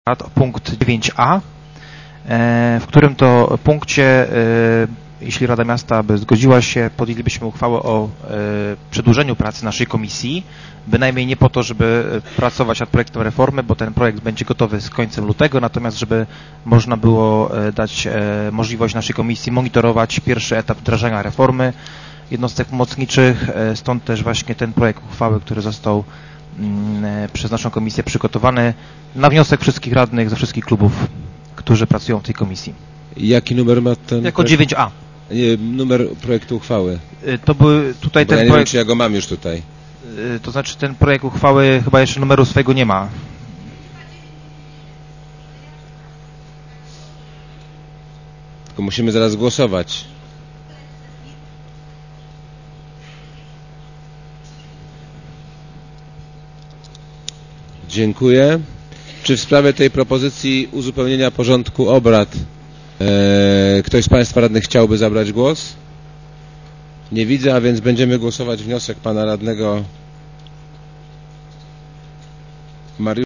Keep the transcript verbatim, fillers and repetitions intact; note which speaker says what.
Speaker 1: punkt dziewięć a, w którym to punkcie, jeśli Rada Miasta by zgodziła się, podjęlibyśmy uchwałę o przedłużeniu pracy naszej komisji, bynajmniej nie po to, żeby pracować nad projektem reformy, bo ten projekt będzie gotowy z końcem lutego, natomiast żeby można było dać możliwość naszej komisji monitorować pierwszy etap wdrażania reformy jednostek pomocniczych, stąd też właśnie ten projekt uchwały, który został przez naszą komisję przygotowany na wniosek wszystkich radnych ze wszystkich klubów, którzy pracują w tej komisji.
Speaker 2: Jaki numer ma ten
Speaker 1: Jako
Speaker 2: projekt?
Speaker 1: dziewięć a.
Speaker 2: Nie, numer projektu uchwały.
Speaker 1: To były tutaj
Speaker 2: Bo
Speaker 1: ten
Speaker 2: ja nie
Speaker 1: projekt...
Speaker 2: wiem, czy ja go mam już tutaj.
Speaker 1: To znaczy ten projekt uchwały chyba jeszcze numeru swojego nie ma.
Speaker 2: Tylko musimy zaraz głosować. Dziękuję. Czy w sprawie tej propozycji uzupełnienia porządku obrad e, ktoś z Państwa radnych chciałby zabrać głos? Nie widzę, a więc będziemy głosować wniosek pana radnego Mariusza.